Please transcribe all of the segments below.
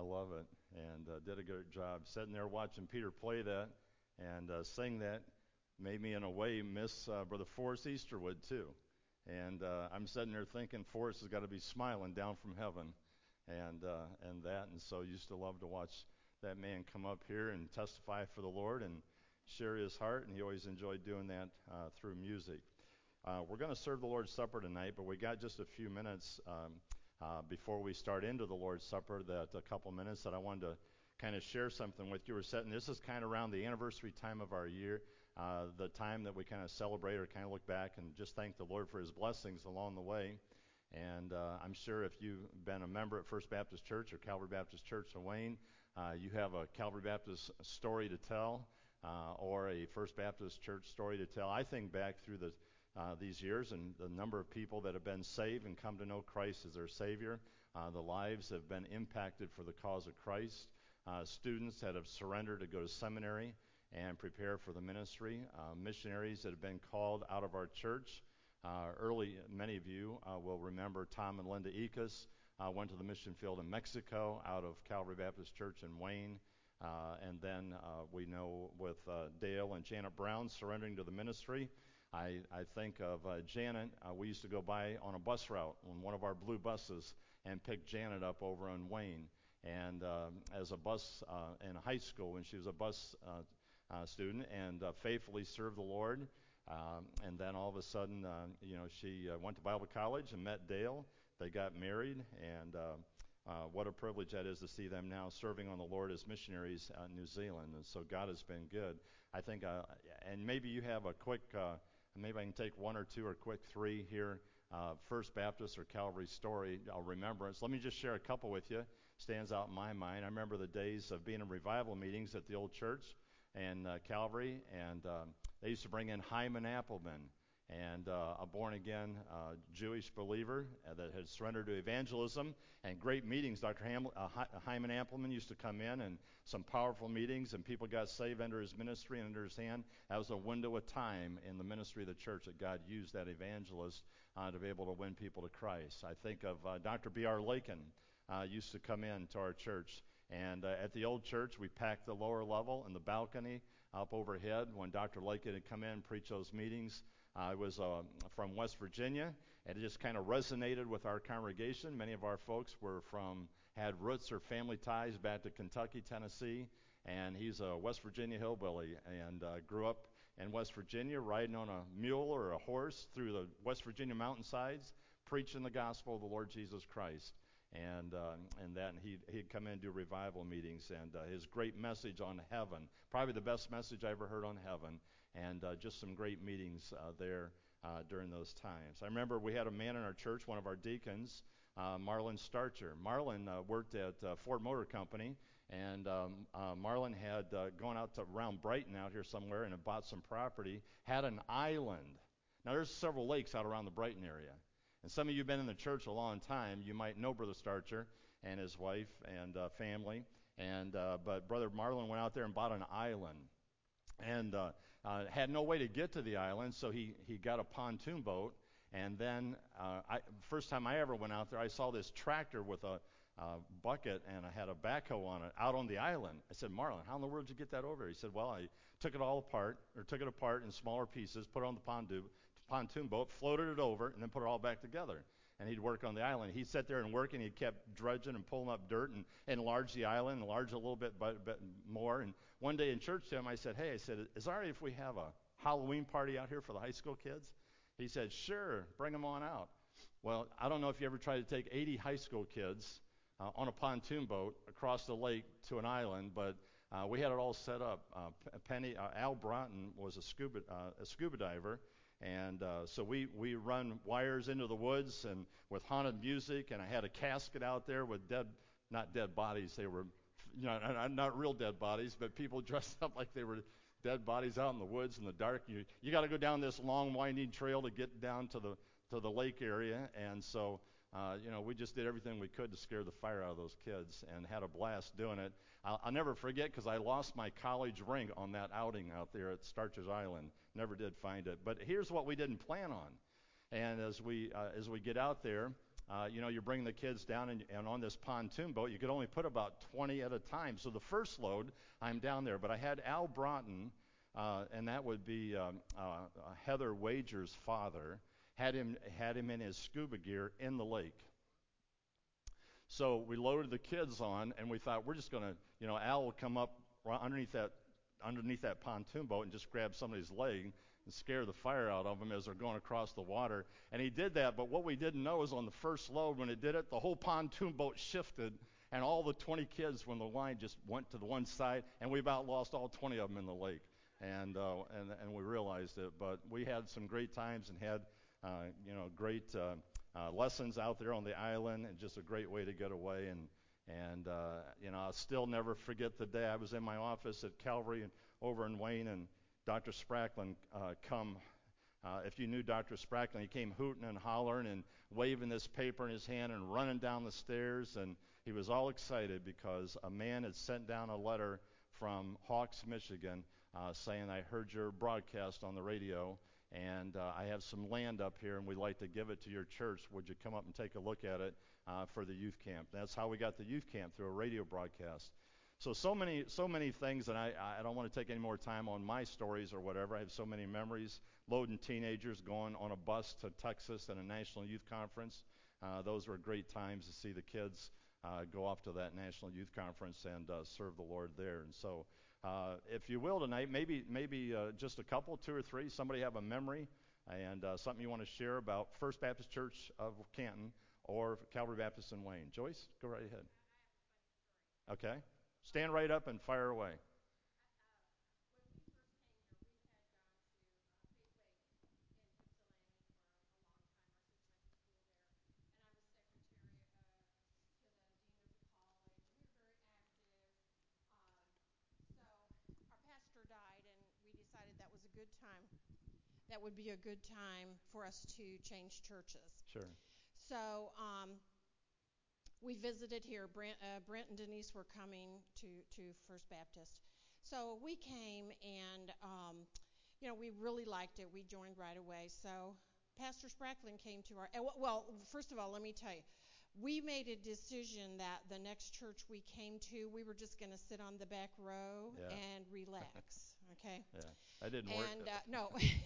I love it, and did a good job. Sitting there watching Peter play that and sing that made me, in a way, miss Brother Forrest Easterwood too. And I'm sitting there thinking Forrest has got to be smiling down from heaven, and that. And so I used to love to watch that man come up here and testify for the Lord and share his heart, and he always enjoyed doing that through music. We're going to serve the Lord's Supper tonight, but we got just a few minutes before we start into the Lord's Supper, that a couple minutes that I wanted to kind of share something with you. We're setting, this is kind of around the anniversary time of our year, the time that we kind of celebrate or kind of look back and just thank the Lord for his blessings along the way. And I'm sure if you've been a member at First Baptist Church or Calvary Baptist Church in Wayne, you have a Calvary Baptist story to tell or a First Baptist Church story to tell. I think back through these years and the number of people that have been saved and come to know Christ as their Savior. The lives have been impacted for the cause of Christ. Students that have surrendered to go to seminary and prepare for the ministry. Missionaries that have been called out of our church. Many of you will remember Tom and Linda Ekus went to the mission field in Mexico out of Calvary Baptist Church in Wayne. And then we know with Dale and Janet Brown surrendering to the ministry. I think of Janet. We used to go by on a bus route on one of our blue buses and pick Janet up over in Wayne. And as a bus in high school, when she was a bus student, and faithfully served the Lord. And then all of a sudden, she went to Bible college and met Dale. They got married, and what a privilege that is to see them now serving on the Lord as missionaries in New Zealand. And so God has been good. I think, and maybe you have a quick, maybe I can take one or two or quick three here, First Baptist or Calvary story, remembrance. Let me just share a couple with you. Stands out in my mind. I remember the days of being in revival meetings at the old church and Calvary, and they used to bring in Hyman Appleman, and a born-again Jewish believer that had surrendered to evangelism, and great meetings. Dr. Hyman Appleman used to come in, and some powerful meetings, and people got saved under his ministry and under his hand. That was a window of time in the ministry of the church that God used that evangelist to be able to win people to Christ. I think of Dr. B.R. Lakin used to come in to our church. And at the old church, we packed the lower level and the balcony up overhead when Dr. Lakin had come in and preached those meetings. I was from West Virginia, and it just kind of resonated with our congregation. Many of our folks had roots or family ties back to Kentucky, Tennessee, and he's a West Virginia hillbilly, and grew up in West Virginia riding on a mule or a horse through the West Virginia mountainsides, preaching the gospel of the Lord Jesus Christ. And he'd come in and do revival meetings, and his great message on heaven, probably the best message I ever heard on heaven, and just some great meetings there during those times. I remember we had a man in our church, one of our deacons, Marlon Starcher. Marlon worked at Ford Motor Company, and Marlon had gone out to around Brighton out here somewhere and had bought some property, had an island. Now there's several lakes out around the Brighton area. And some of you have been in the church a long time. You might know Brother Starcher and his wife and family. But Brother Marlon went out there and bought an island. And had no way to get to the island, so he got a pontoon boat. And then first time I ever went out there, I saw this tractor with a bucket and I had a backhoe on it out on the island. I said, Marlon, how in the world did you get that over here? He said, well, I took it apart in smaller pieces, put it on the pontoon boat, floated it over, and then put it all back together. And he'd work on the island. He'd sit there and work, and he kept dredging and pulling up dirt and enlarge the island, enlarge it a little bit more. And one day in church to him, I said, is it all right if we have a Halloween party out here for the high school kids? He said, sure, bring them on out. Well, I don't know if you ever tried to take 80 high school kids on a pontoon boat across the lake to an island, but we had it all set up. Al Broughton was a scuba diver. And so we run wires into the woods and with haunted music, and I had a casket out there with not dead bodies. They were, not real dead bodies, but people dressed up like they were dead bodies out in the woods in the dark. You got to go down this long winding trail to get down to the lake area, and so we just did everything we could to scare the fire out of those kids and had a blast doing it. I'll never forget because I lost my college ring on that outing out there at Starcher's Island. Never did find it. But here's what we didn't plan on. And as we get out there, you bring the kids down and on this pontoon boat, you could only put about 20 at a time. So the first load, I'm down there. But I had Al Broughton, and that would be Heather Wager's father, had him in his scuba gear in the lake. So we loaded the kids on, and we thought we're just going to, Al will come up underneath that pontoon boat and just grab somebody's leg and scare the fire out of them as they're going across the water. And he did that, but what we didn't know is on the first load, when it did it, the whole pontoon boat shifted, and all the 20 kids from the line just went to the one side, and we about lost all 20 of them in the lake. And we realized it, but we had some great times and had, great lessons out there on the island, and just a great way to get away. And I'll still never forget the day I was in my office at Calvary and over in Wayne, and Dr. Spracklin come. If you knew Dr. Spracklin, he came hooting and hollering and waving this paper in his hand and running down the stairs, and he was all excited because a man had sent down a letter from Hawks, Michigan, saying, I heard your broadcast on the radio, and I have some land up here, and we'd like to give it to your church. Would you come up and take a look at it for the youth camp? That's how we got the youth camp, through a radio broadcast. So many things, and I don't want to take any more time on my stories or whatever. I have so many memories. Loading teenagers, going on a bus to Texas at a national youth conference. Those were great times to see the kids go off to that national youth conference and serve the Lord there. And so, if you will tonight, maybe just a couple, 2 or 3, somebody have a memory and something you want to share about First Baptist Church of Canton or Calvary Baptist in Wayne. Joyce, go right ahead. Okay. Stand right up and fire away. Died, and we decided that was a good time. That would be a good time for us to change churches. Sure. So we visited here. Brent and Denise were coming to First Baptist. So we came, and we really liked it. We joined right away. So Pastor Spracklin came to our. Well, first of all, let me tell you. We made a decision that the next church we came to, we were just going to sit on the back row and relax, okay? Yeah, that didn't work. And no.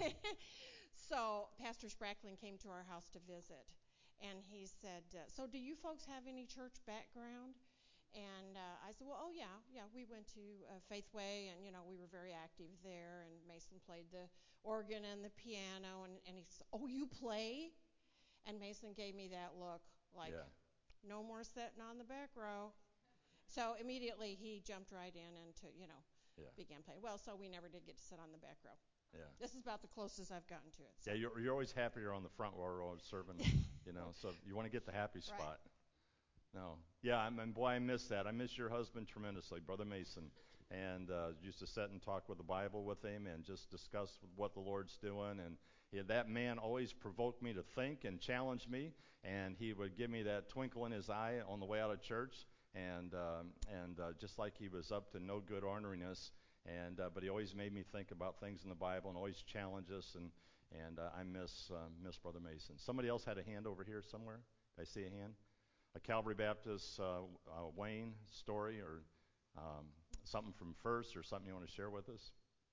So Pastor Spracklin came to our house to visit, and he said, so do you folks have any church background? And I said, well, yeah, we went to Faithway, and, we were very active there, and Mason played the organ and the piano, and he said, oh, you play? And Mason gave me that look. Like, no more sitting on the back row. So immediately he jumped right in and began playing. Well, so we never did get to sit on the back row. Yeah. This is about the closest I've gotten to it. So. Yeah, you're always happier on the front row serving, so you want to get the happy spot. Right. No. Yeah, boy, I miss that. I miss your husband tremendously, Brother Mason. And used to sit and talk with the Bible with him and just discuss what the Lord's doing. And that man always provoked me to think and challenge me. And he would give me that twinkle in his eye on the way out of church. And just like he was up to no good orneriness. But he always made me think about things in the Bible and always challenge us. And I miss Brother Mason. Somebody else had a hand over here somewhere? Did I see a hand? A Calvary Baptist Wayne story or something from First or something you want to share with us?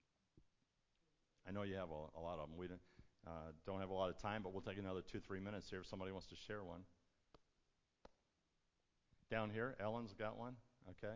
I know you have a lot of them. We don't have a lot of time, but we'll take another 2-3 minutes here if somebody wants to share one. Down here, Ellen's got one. Okay.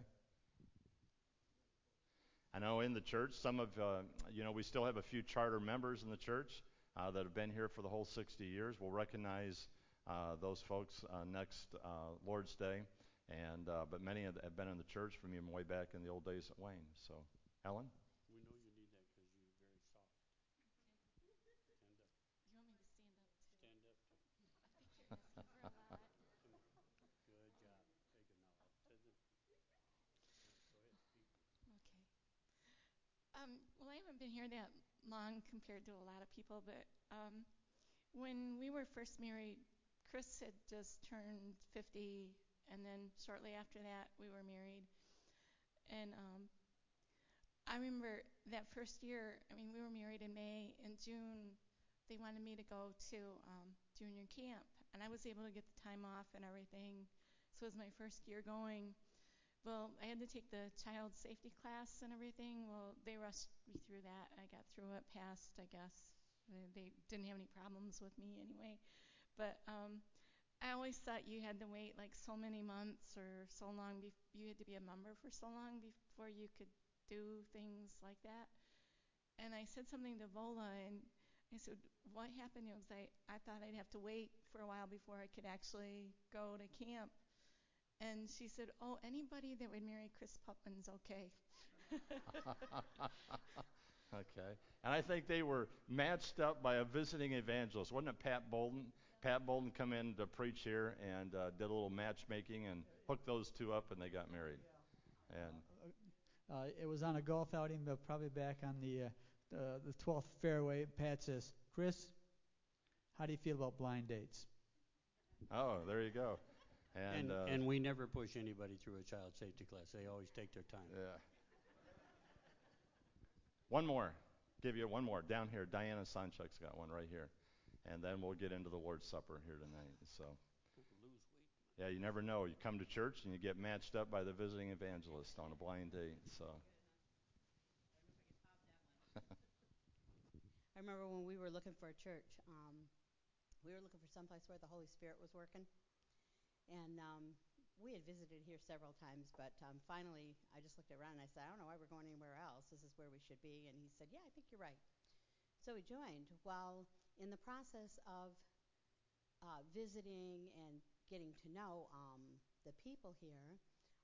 I know in the church, some of, we still have a few charter members in the church that have been here for the whole 60 years. We'll recognize those folks next Lord's Day. But many have been in the church from even way back in the old days at Wayne. So, Ellen? We know you need that because you're very soft. Stand up. You want me to stand up too? Stand up too. I think you're asking for a lot. Come on. Good job. Take it now. Go ahead, speak. Okay. Well, I haven't been here that long compared to a lot of people, but when we were first married, Chris had just turned 50, and then shortly after that, we were married. And I remember that first year, we were married in May. In June, they wanted me to go to junior camp. and I was able to get the time off and everything. So it was my first year going. Well, I had to take the child safety class and everything. Well, they rushed me through that. I got through it, passed, I guess. They didn't have any problems with me anyway. But I always thought you had to wait like so many months or so long. You had to be a member for so long before you could do things like that. And I said something to Vola, and I said, what happened? It was I thought I'd have to wait for a while before I could actually go to camp. And she said, oh, anybody that would marry Chris Putman's okay. Okay. And I think they were matched up by a visiting evangelist. Wasn't it Pat Bolden? Pat Bolden come in to preach here and did a little matchmaking and hooked those two up, and they got married. And it was on a golf outing, but probably back on the 12th fairway. Pat says, Chris, how do you feel about blind dates? oh, there you go. And we never push anybody through a child safety class. They always take their time. Yeah. One more. Give you one more. Down here, Diana Sanchuk's got one right here. And then we'll get into the Lord's Supper here tonight. So, Lose weight. yeah, you never know. You come to church and you get matched up by the visiting evangelist on a blind date. So, I remember when we were looking for a church, we were looking for someplace where the Holy Spirit was working. And we had visited here several times, but finally I just looked around and I said, I don't know why we're going anywhere else. This is where we should be. And he said, yeah, I think you're right. So we joined. Well, in the process of visiting and getting to know the people here,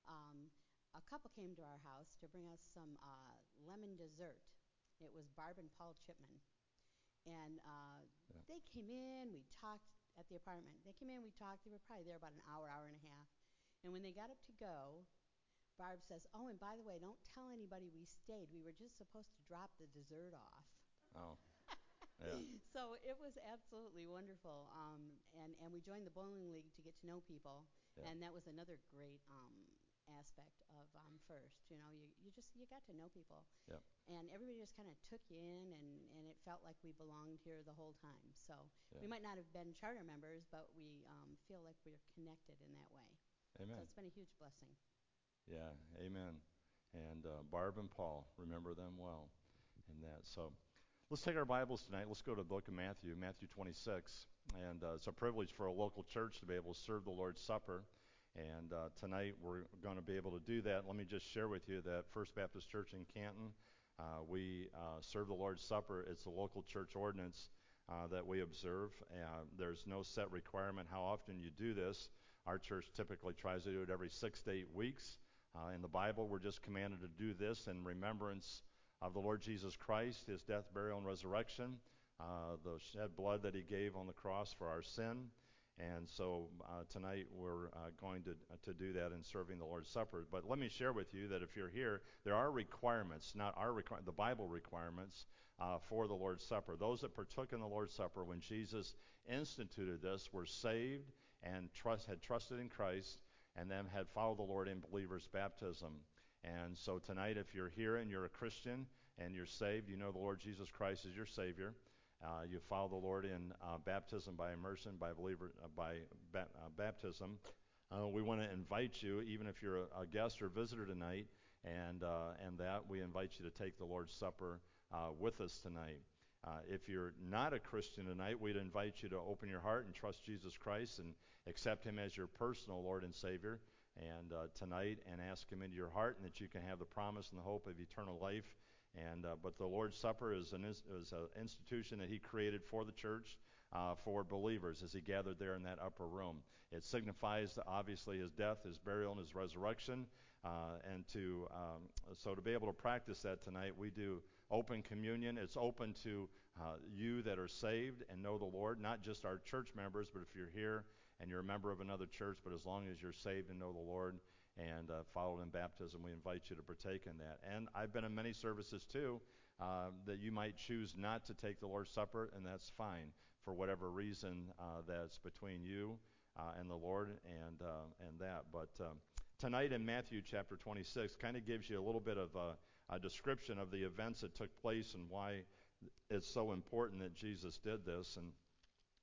a couple came to our house to bring us some lemon dessert. It was Barb and Paul Chipman. And they came in, we talked at the apartment. They came in, we talked. They were probably there about an hour, hour and a half. And when they got up to go, Barb says, oh, and by the way, don't tell anybody we stayed. We were just supposed to drop the dessert off. oh, yeah. So it was absolutely wonderful. And we joined the bowling league to get to know people. Yeah. And that was another great aspect of First. You know, you got to know people. Yep. And everybody just kind of took you in, and it felt like we belonged here the whole time. So we might not have been charter members, but we feel like we're connected in that way. Amen. So it's been a huge blessing. Yeah, amen. And Barb and Paul, remember them well in that. So let's take our Bibles tonight. Let's go to the book of Matthew, Matthew 26. And it's a privilege for a local church to be able to serve the Lord's Supper. And tonight we're going to be able to do that. Let me just share with you that First Baptist Church in Canton, we serve the Lord's Supper. It's a local church ordinance that we observe. There's no set requirement how often you do this. Our church typically tries to do it every 6 to 8 weeks. In the Bible, we're just commanded to do this in remembrance of the Lord Jesus Christ, his death, burial, and resurrection, the shed blood that he gave on the cross for our sin. And so tonight we're going to do that in serving the Lord's Supper. But let me share with you that if you're here, there are requirements, not our the Bible requirements for the Lord's Supper. Those that partook in the Lord's Supper when Jesus instituted this were saved and had trusted in Christ, and then had followed the Lord in believer's baptism. And so tonight, if you're here and you're a Christian and you're saved, you know the Lord Jesus Christ is your Savior. You follow the Lord in baptism by immersion, by baptism. We want to invite you, even if you're a guest or visitor tonight, and that we invite you to take the Lord's Supper with us tonight. If you're not a Christian tonight, we'd invite you to open your heart and trust Jesus Christ and accept him as your personal Lord and Savior and tonight, and ask him into your heart, and that you can have the promise and the hope of eternal life. And but the Lord's Supper is an institution that he created for the church, for believers as he gathered there in that upper room. It signifies obviously his death, his burial, and his resurrection. And so to be able to practice that tonight, we do open communion. It's open to you that are saved and know the Lord, not just our church members, but if you're here and you're a member of another church, but as long as you're saved and know the Lord and followed in baptism, we invite you to partake in that. And I've been in many services too that you might choose not to take the Lord's Supper, and that's fine for whatever reason that's between you and the Lord and that. But tonight in Matthew chapter 26 kind of gives you a little bit of a description of the events that took place and why it's so important that Jesus did this. And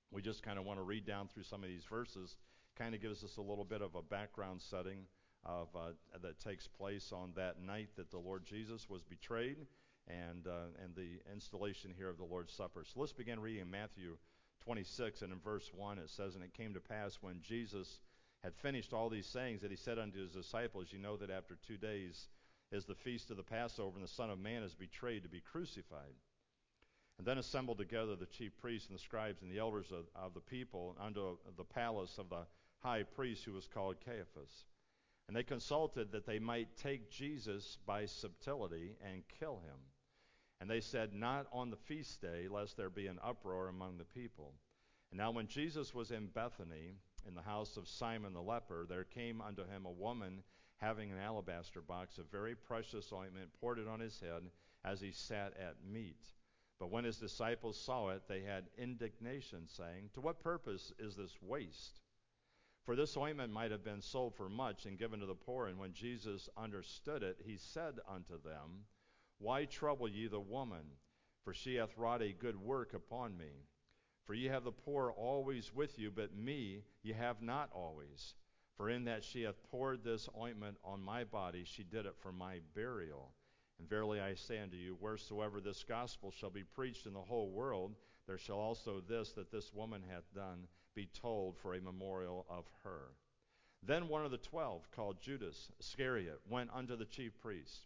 We just kind of want to read down through some of these verses. Kind of gives us a little bit of a background setting of that takes place on that night that the Lord Jesus was betrayed, and the installation here of the Lord's Supper. So let's begin reading in Matthew 26, and in verse 1 it says, "And it came to pass when Jesus had finished all these sayings that he said unto his disciples, You know that after 2 days is the feast of the Passover, and the Son of Man is betrayed to be crucified. And then assembled together the chief priests and the scribes and the elders of the people unto the palace of the high priest, who was called Caiaphas. And they consulted that they might take Jesus by subtlety and kill him. And they said, Not on the feast day, lest there be an uproar among the people. And now when Jesus was in Bethany, in the house of Simon the leper, there came unto him a woman having an alabaster box of very precious ointment, poured it on his head as he sat at meat. But when his disciples saw it, they had indignation, saying, To what purpose is this waste? For this ointment might have been sold for much and given to the poor. And when Jesus understood it, he said unto them, Why trouble ye the woman? For she hath wrought a good work upon me. For ye have the poor always with you, but me ye have not always. For in that she hath poured this ointment on my body, she did it for my burial. And verily I say unto you, wheresoever this gospel shall be preached in the whole world, there shall also this that this woman hath done be told for a memorial of her. Then one of the 12, called Judas Iscariot, went unto the chief priests,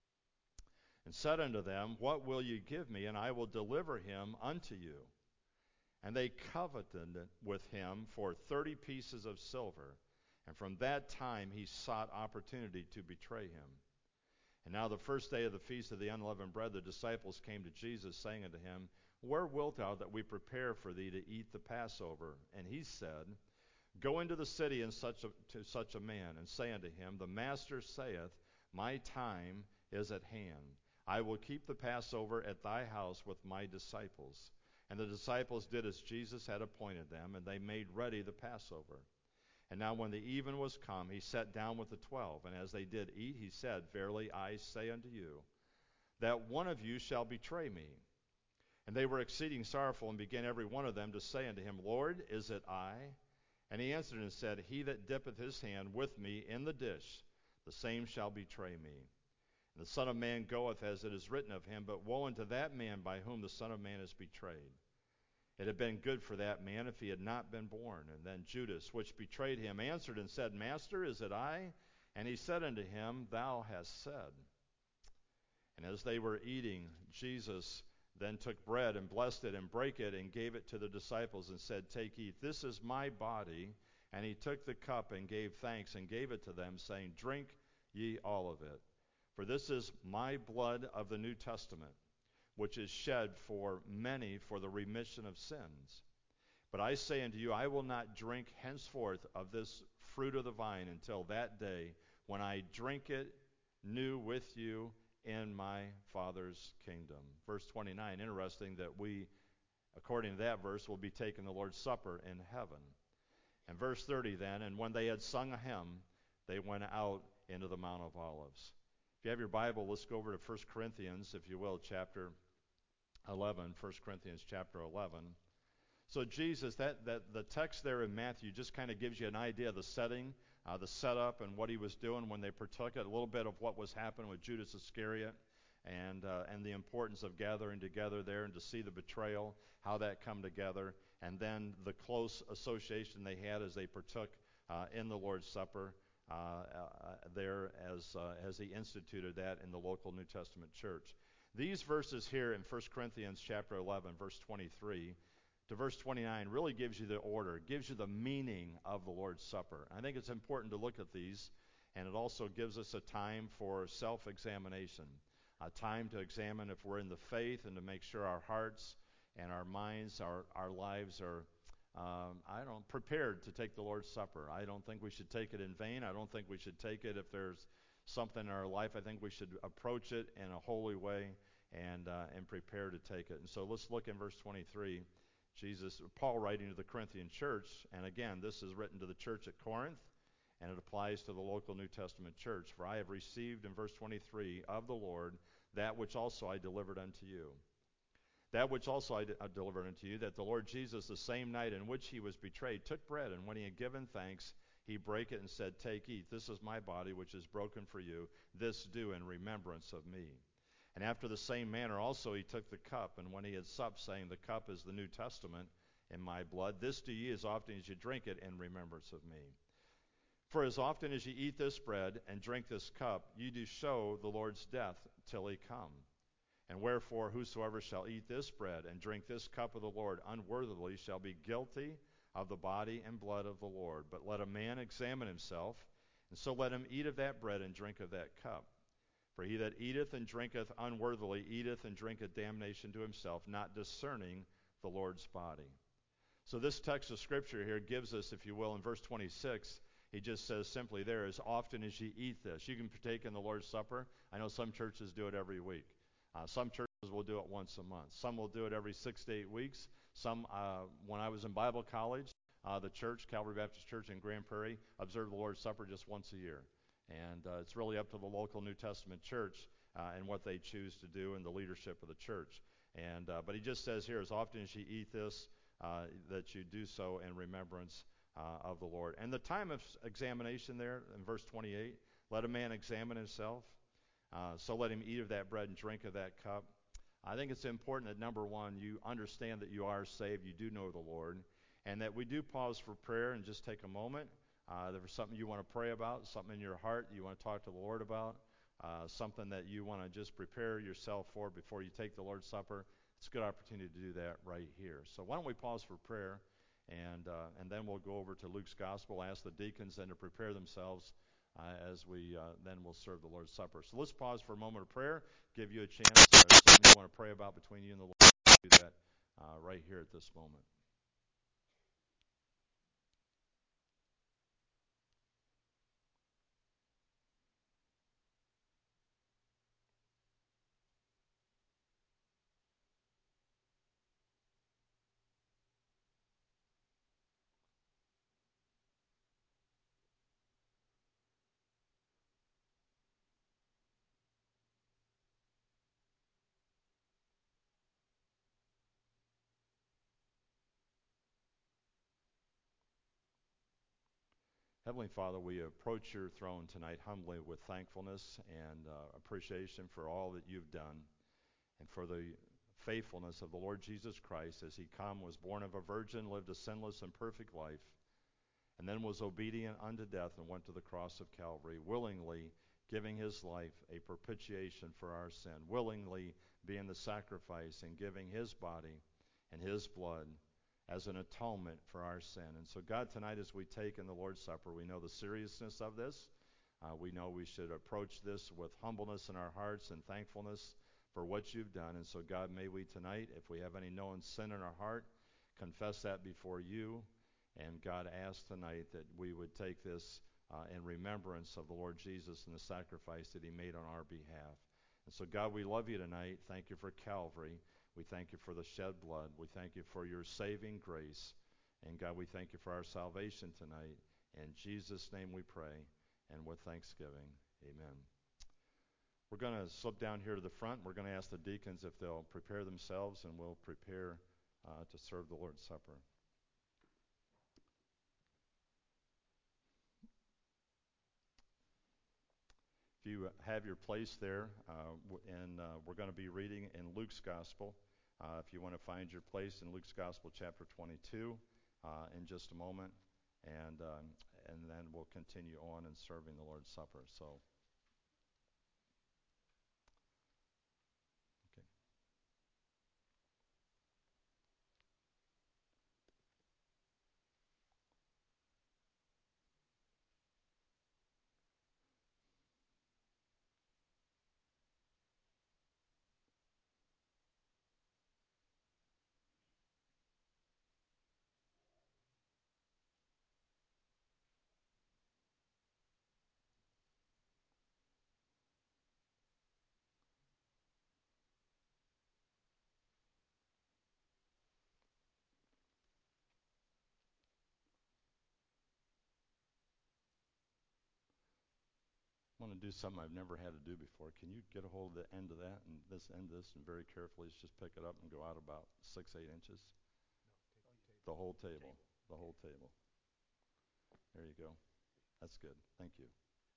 and said unto them, What will ye give me, and I will deliver him unto you? And they coveted with him for 30 pieces of silver. And from that time he sought opportunity to betray him. And now the first day of the feast of the unleavened bread, the disciples came to Jesus, saying unto him, Where wilt thou that we prepare for thee to eat the Passover? And he said, Go into the city to such a man, and say unto him, The Master saith, My time is at hand. I will keep the Passover at thy house with my disciples. And the disciples did as Jesus had appointed them, and they made ready the Passover. And now when the even was come, he sat down with the 12. And as they did eat, he said, Verily I say unto you, that one of you shall betray me. And they were exceeding sorrowful, and began every one of them to say unto him, Lord, is it I? And he answered and said, He that dippeth his hand with me in the dish, the same shall betray me. And the Son of Man goeth as it is written of him, but woe unto that man by whom the Son of Man is betrayed. It had been good for that man if he had not been born. And then Judas, which betrayed him, answered and said, Master, is it I? And he said unto him, Thou hast said. And as they were eating, Jesus then took bread and blessed it and brake it and gave it to the disciples and said, Take, eat, this is my body. And he took the cup and gave thanks and gave it to them, saying, Drink ye all of it. For this is my blood of the New Testament, which is shed for many for the remission of sins. But I say unto you, I will not drink henceforth of this fruit of the vine until that day when I drink it new with you in my Father's kingdom. Verse 29, interesting that we, according to that verse, will be taking the Lord's Supper in heaven. And verse 30 then, and when they had sung a hymn, they went out into the Mount of Olives. If you have your Bible, let's go over to 1 Corinthians, if you will, chapter 11, 1 Corinthians chapter 11. So Jesus, the text there in Matthew just kind of gives you an idea of the setting, the setup, and what he was doing when they partook. A little bit of what was happening with Judas Iscariot, and the importance of gathering together there and to see the betrayal, how that come together, and then the close association they had as they partook in the Lord's Supper there as he instituted that in the local New Testament church. These verses here in 1 Corinthians chapter 11, verse 23 to verse 29 really gives you the order, gives you the meaning of the Lord's Supper. I think it's important to look at these, and it also gives us a time for self-examination, a time to examine if we're in the faith and to make sure our hearts and our minds, our lives are prepared to take the Lord's Supper. I don't think we should take it in vain. I don't think we should take it if there's something in our life. I think we should approach it in a holy way and prepare to take it. And so let's look in verse 23. Paul writing to the Corinthian church, and again, this is written to the church at Corinth, and it applies to the local New Testament church. For I have received, in verse 23, of the Lord that which also I delivered unto you, That which also I delivered unto you, that the Lord Jesus, the same night in which he was betrayed, took bread, and when he had given thanks, he brake it and said, Take, eat, this is my body, which is broken for you. This do in remembrance of me. And after the same manner also he took the cup, and when he had supped, saying, The cup is the New Testament in my blood. This do ye as often as you drink it in remembrance of me. For as often as ye eat this bread and drink this cup, ye do show the Lord's death till he come. And wherefore whosoever shall eat this bread and drink this cup of the Lord unworthily shall be guilty of the body and blood of the Lord. But let a man examine himself, and so let him eat of that bread and drink of that cup. For he that eateth and drinketh unworthily eateth and drinketh damnation to himself, not discerning the Lord's body. So this text of Scripture here gives us, if you will, in verse 26, he just says simply there, as often as ye eat this. You can partake in the Lord's Supper. I know some churches do it every week. Some churches will do it once a month. Some will do it every 6 to 8 weeks. Some, when I was in Bible college, the church, Calvary Baptist Church in Grand Prairie, observed the Lord's Supper just once a year. And it's really up to the local New Testament church and what they choose to do and the leadership of the church. But he just says here, as often as you eat this, that you do so in remembrance of the Lord. And the time of examination there in verse 28, let a man examine himself. So let him eat of that bread and drink of that cup. I think it's important that, number one, you understand that you are saved, you do know the Lord, and that we do pause for prayer and just take a moment. There's something you want to pray about, something in your heart you want to talk to the Lord about, something that you want to just prepare yourself for before you take the Lord's Supper. It's a good opportunity to do that right here. So why don't we pause for prayer, and then we'll go over to Luke's Gospel, ask the deacons then to prepare themselves as we then will serve the Lord's Supper. So let's pause for a moment of prayer, give you a chance, or something you want to pray about between you and the Lord. Do that right here at this moment. Heavenly Father, we approach your throne tonight humbly with thankfulness and appreciation for all that you've done and for the faithfulness of the Lord Jesus Christ as he come, was born of a virgin, lived a sinless and perfect life, and then was obedient unto death and went to the cross of Calvary, willingly giving his life a propitiation for our sin, willingly being the sacrifice and giving his body and his blood as an atonement for our sin. And so, God, tonight as we take in the Lord's Supper, we know the seriousness of this. We know we should approach this with humbleness in our hearts and thankfulness for what you've done. And so, God, may we tonight, if we have any known sin in our heart, confess that before you. And God, ask tonight that we would take this in remembrance of the Lord Jesus and the sacrifice that he made on our behalf. And so, God, we love you tonight. Thank you for Calvary. We thank you for the shed blood. We thank you for your saving grace. And God, we thank you for our salvation tonight. In Jesus' name we pray, and with thanksgiving, amen. We're going to slip down here to the front. We're going to ask the deacons if they'll prepare themselves, and we'll prepare to serve the Lord's Supper. If you have your place there, and we're going to be reading in Luke's Gospel. If you want to find your place in Luke's Gospel, chapter 22, in just a moment, and then we'll continue on in serving the Lord's Supper. So, okay. want to do something I've never had to do before. Can you get a hold of the end of that and this end of this and very carefully just pick it up and go out about 6-8 inches? The whole table. The whole table. There you go. That's good. Thank you.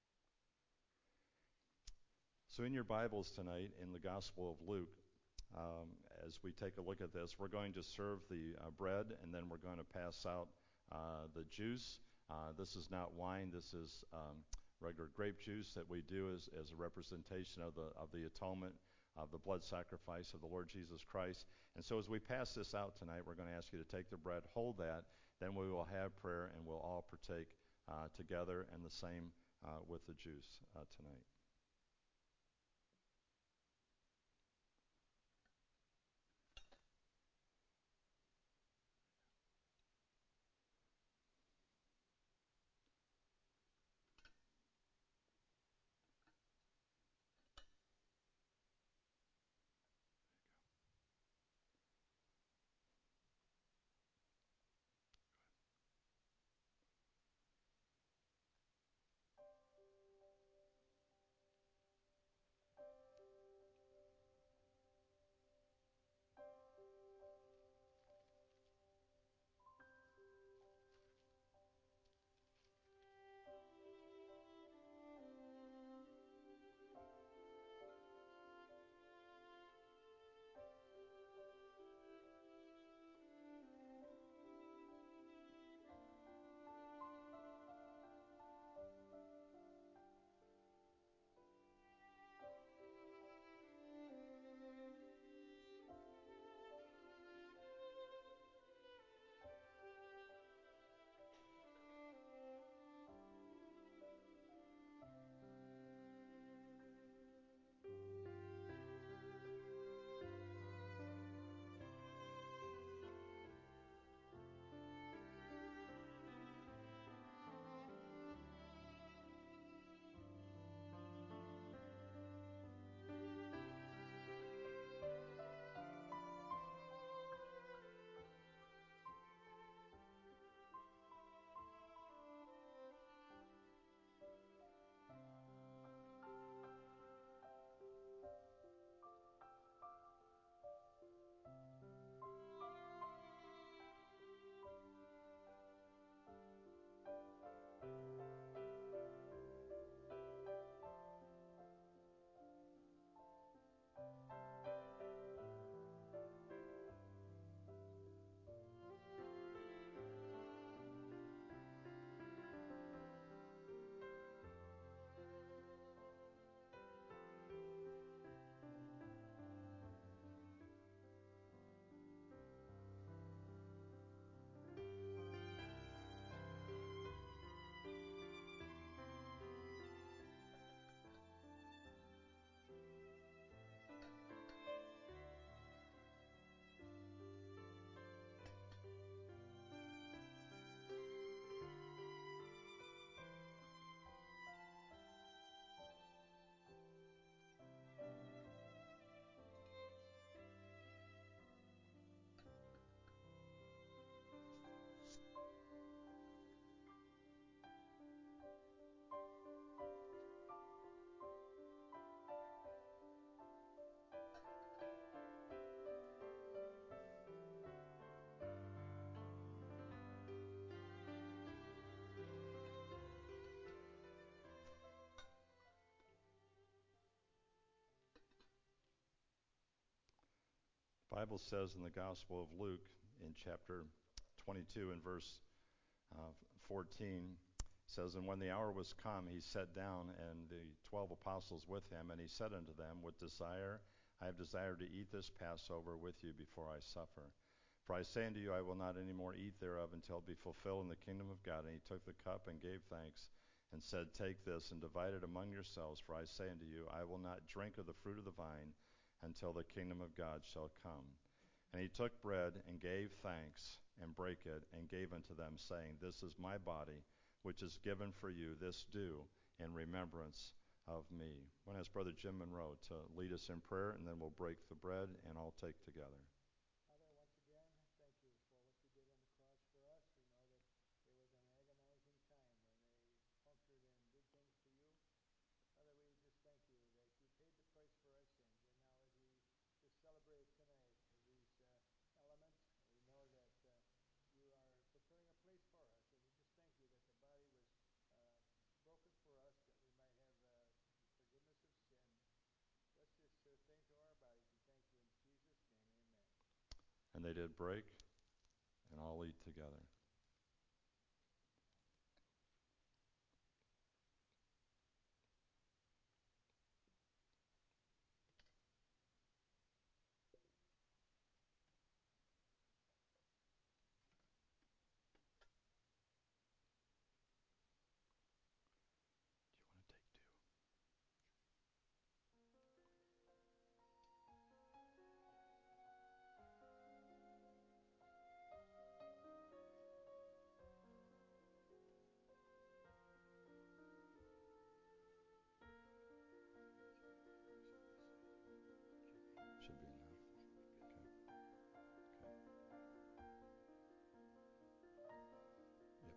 So in your Bibles tonight, in the Gospel of Luke, as we take a look at this, we're going to serve the bread, and then we're going to pass out the juice. This is not wine. This is regular grape juice that we do as a representation of the atonement of the blood sacrifice of the Lord Jesus Christ. And so as we pass this out tonight, we're going to ask you to take the bread, hold that, then we will have prayer, and we'll all partake together, and the same with the juice tonight. The Bible says in the Gospel of Luke in chapter 22 and verse 14, says, "And when the hour was come, he sat down, and the 12 apostles with him, and he said unto them, With desire I have desired to eat this Passover with you before I suffer. For I say unto you, I will not any more eat thereof until it be fulfilled in the kingdom of God. And he took the cup and gave thanks, and said, Take this, and divide it among yourselves. For I say unto you, I will not drink of the fruit of the vine until the kingdom of God shall come. And he took bread, and gave thanks, and brake it, and gave unto them, saying, This is my body, which is given for you. This do in remembrance of me." I want to ask Brother Jim Monroe to lead us in prayer, and then we'll break the bread and all take together. Father, once again, thank you for what you did on the cross for us. We know that it was an agonizing time when they punctured and did things to you. Father, they did break and all eat together. Do you want to take two? Should be enough. Okay. Okay. Yep.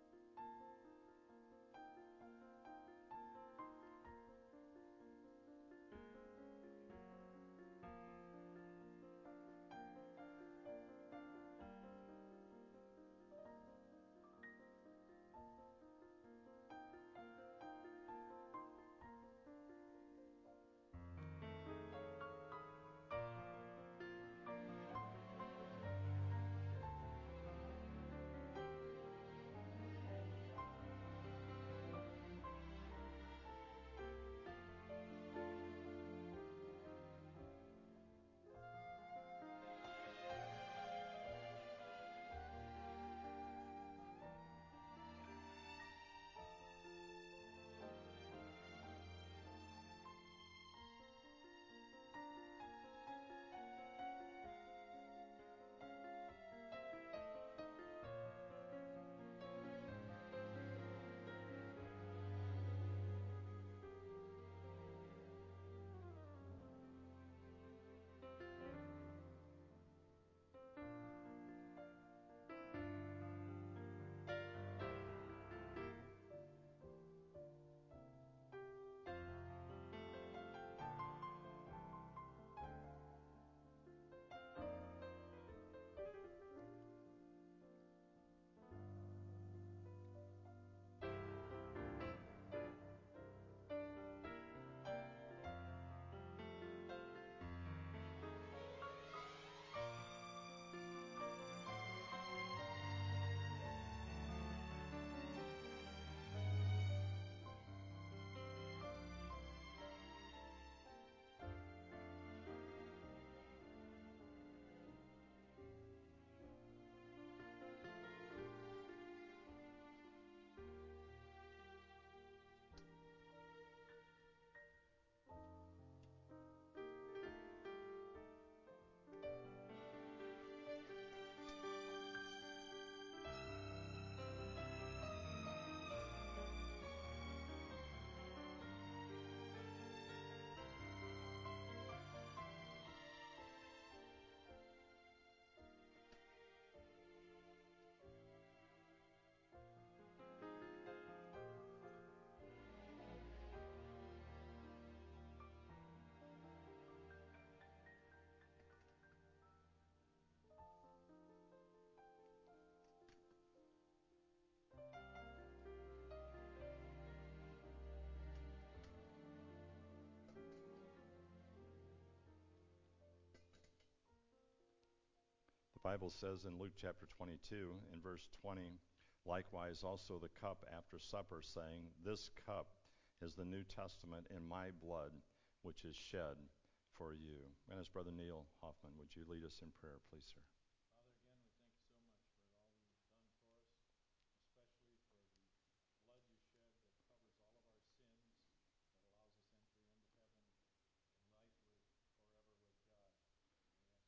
The Bible says in Luke chapter 22, in verse 20, likewise also the cup after supper, saying, this cup is the New Testament in my blood, which is shed for you. And as Brother Neil Hoffman, would you lead us in prayer, please, sir? Father, again, we thank you so much for all that you've done for us, especially for the blood you shed that covers all of our sins, that allows us entry into heaven and life with forever with God. And we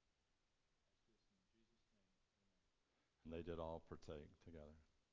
ask this in Jesus' name. Amen. And they did all partake together.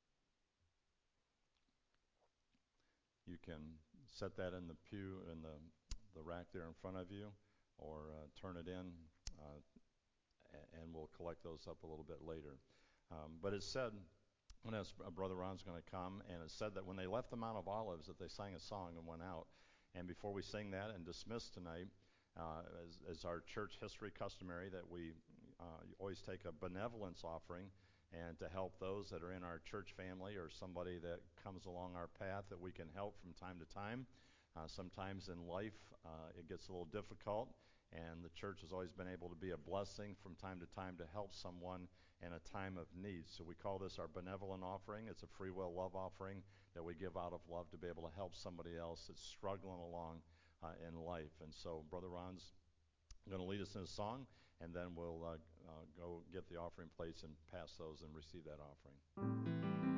You can set that in the pew, in the rack there in front of you, or turn it in, and we'll collect those up a little bit later. But it's said, when Brother Ron's going to come, and it's said that when they left the Mount of Olives, that they sang a song and went out. And before we sing that and dismiss tonight, as our church history customary, that we always take a benevolence offering, and to help those that are in our church family or somebody that comes along our path that we can help from time to time. Sometimes in life it gets a little difficult, and the church has always been able to be a blessing from time to time to help someone in a time of need. So we call this our benevolent offering. It's a free will love offering that we give out of love to be able to help somebody else that's struggling along in life. And so Brother Ron's going to lead us in a song, and then we'll go get the offering plates and pass those and receive that offering.